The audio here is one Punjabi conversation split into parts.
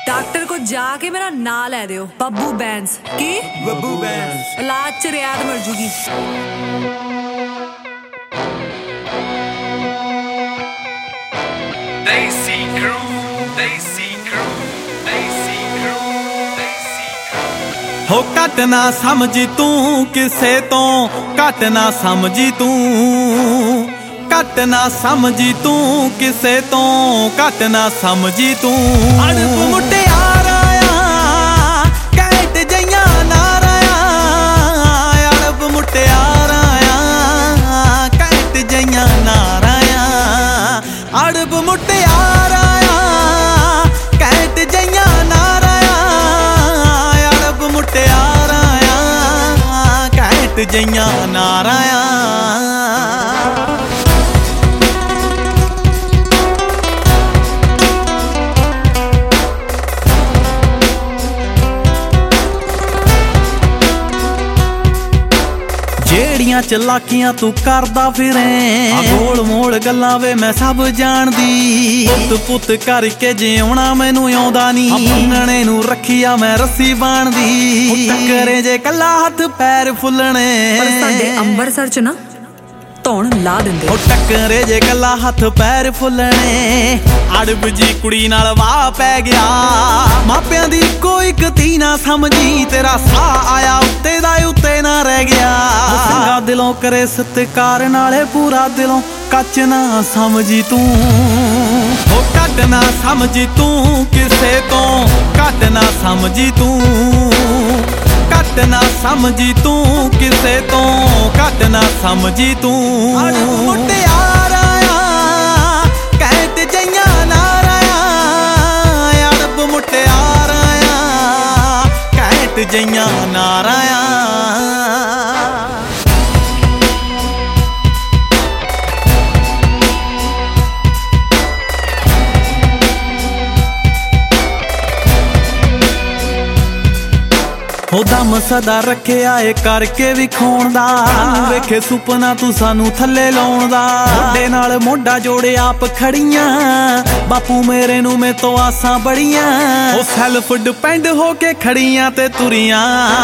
डॉक्टर को जाके मेरा नाम ले दियो, बब्बू बैंस की बब्बू बैंस इलाज च रियायत मिल जूगी। Daisy Crew, Daisy Crew, Daisy Crew, Daisy Crew। हो घट ना समझी तू किसे तो, घट ना समझी तू, घट ना समझी तू किसे तो, घट ना समझी तू। अड़ब मुटियारा कैट जइया नाराया, अड़ब मुटियारा कैट जइया नाराया, अड़ब मुटियारा कैट जइया नाराया, अड़ब मुटियारा कैट जइया नाराया। ਜਿਹੜੀਆਂ ਚਲਾਕੀਆਂ ਤੂੰ ਕਰਦਾ ਫਿਰੇ, ਗੋਲ ਮੋੜ ਗੱਲਾਂ ਵੇ ਮੈਂ ਸਭ ਜਾਣਦੀ। ਪੁੱਤ ਪੁੱਤ ਕਰਕੇ ਜਿਉਣਾ ਮੈਨੂੰ ਆਉਂਦਾ ਨੀ, ਮੰਨਣੇ ਨੂੰ ਰੱਖੀਆ ਮੈਂ ਰੱਸੀ ਬਾਣਦੀ। ਟੱਕਰੇ ਜੇ ਕੱਲਾ ਹੱਥ ਪੈਰ ਫੁੱਲਣੇ, ਪਰ ਸਾਡੇ ਅੰਮ੍ਰਿਤਸਰ ਚ ਨਾ ਧੌਣ ਲਾ ਦਿੰਦੇ। ਉਹ ਟੱਕਰੇ ਜੇ ਕੱਲਾ ਹੱਥ ਪੈਰ ਫੁੱਲਣੇ, ਅੜਬ ਜੀ ਕੁੜੀ ਨਾਲ ਵਾਹ ਪੈ ਗਿਆ। ਮਾਪਿਆਂ ਦੀ ਕੋਈ ਗਤੀ ਨਾ ਸਮਝੀ, ਤੇਰਾ ਸਾਹ ਆਇਆ ਉੱਤੇ ਦਾ ਉੱਤੇ ਨਾ ਰਹਿ ਗਿਆ। ਸੰਗਾ ਦਿਲੋਂ ਕਰੇ ਸਤਿਕਾਰ ਨਾਲੇ ਪੂਰਾ ਦਿਲੋਂ ਕੱਚ ਨਾ ਸਮਝੀ ਤੂੰ। ਉਹ ਘੱਟ ਨਾ ਸਮਝੀ ਤੂੰ ਕਿਸੇ ਤੋਂ, ਘੱਟ ਨਾ ਸਮਝੀ ਤੂੰ, ਘੱਟ ਨਾ ਸਮਝੀ ਤੂੰ ਕਿਸੇ ਤੋਂ, ਘੱਟ ਨਾ ਸਮਝੀ ਤੂੰ। ਅੜਬ ਮੁਟਿਆਰਾ ਕਹਿਤ ਜਈਆਂ ਨਾਰਾਇਆ, ਅੜਬ ਮੁਟਿਆਰਾ ਕਹਿਤ ਜਈਆਂ ਨਾਰਾਇਆ। ਹੋ ਦਮ ਸਦਾ ਰੱਖਿਆ ਏ ਕਰਕੇ ਵਿਖਾਉਣ ਦਾ, ਵੇਖੇ ਸੁਪਨਾ ਤੂੰ ਸਾਨੂੰ ਥੱਲੇ ਲਾਉਣ ਦਾ। ਮੋਢੇ ਨਾਲ ਮੋਢਾ ਜੋੜੇ ਆਪ ਖੜੀਆਂ, ਬਾਪੂ ਮੇਰੇ ਨੂੰ ਮੇ ਤੋਂ ਆਸਾਂ ਬੜੀਆਂ। ਉਹ ਸੈਲਫ ਡਿਪੈਂਡ ਹੋ ਕੇ ਖੜੀਆਂ ਤੇ ਤੁਰੀਆਂ,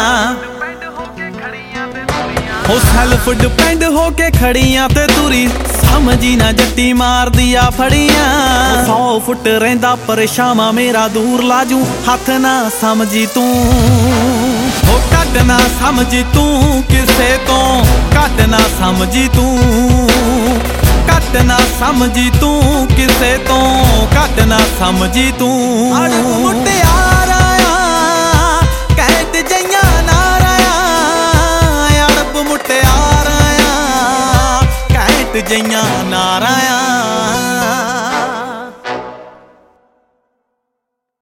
ਉਹ ਸੈਲਫ ਡਿਪੈਂਡ ਹੋ ਕੇ ਖੜੀਆਂ ਤੇ ਤੁਰੀ। ਸਮਝੀ ਨਾ ਜੱਟੀ ਮਾਰਦੀ ਆ ਫੜੀਆਂ, 100 ਫੁੱਟ ਰਹਿੰਦਾ ਪਰਛਾਵਾਂ ਮੇਰਾ ਦੂਰ ਲਾਜੂ, ਹੱਥ ਨਾ ਸਮਝੀ ਤੂੰ। ਉਹ ਘੱਟ ਨਾ ਸਮਝੀ ਤੂੰ ਕਿਸੇ ਤੋਂ, ਘੱਟ ਨਾ ਸਮਝੀ ਤੂੰ, ਘੱਟ ਨਾ ਸਮਝੀ ਤੂੰ ਕਿਸੇ ਤੋਂ, ਘੱਟ ਨਾ ਸਮਝੀ ਤੂੰ। ਅੜਬ ਮੁਟਿਆਰਾ ਕਹਿਤ ਜਈਆਂ ਨਾਰਾਇਆ, ਅੜਬ ਮੁਟਿਆਰਾ ਕਹਿਤ ਜਈਆਂ ਨਾਰਾਇਆ।